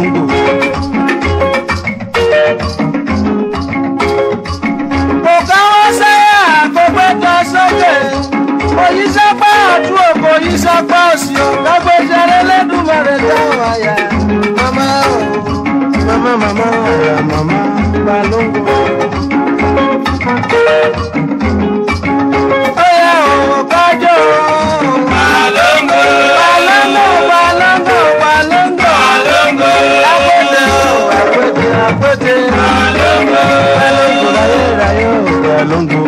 balongo. Kò káwọ́ sẹ́yà kò gbẹ́jọ sókè. Oyísọ́pá ọ̀tún òkò oyísọ́pá òsì ò kágbéjẹrẹ lẹ́dùnmọ̀rẹ̀ dáhùn àyà. Màmá o, màmá àyà màmá balongo. Oya o kájọ balongo. Balongo. Apete. Balongo. Rayo. Balongo.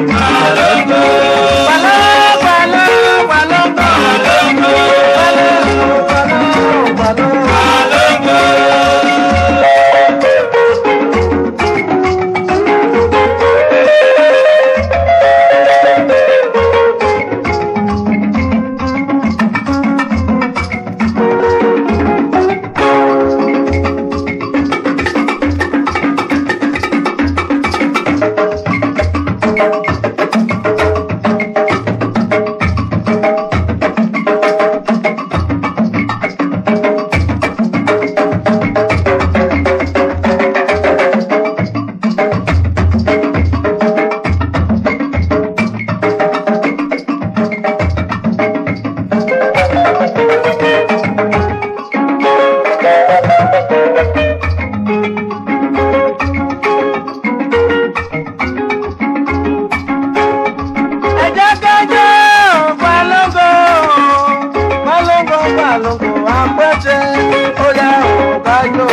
Balongo, apete, oya o kájọ.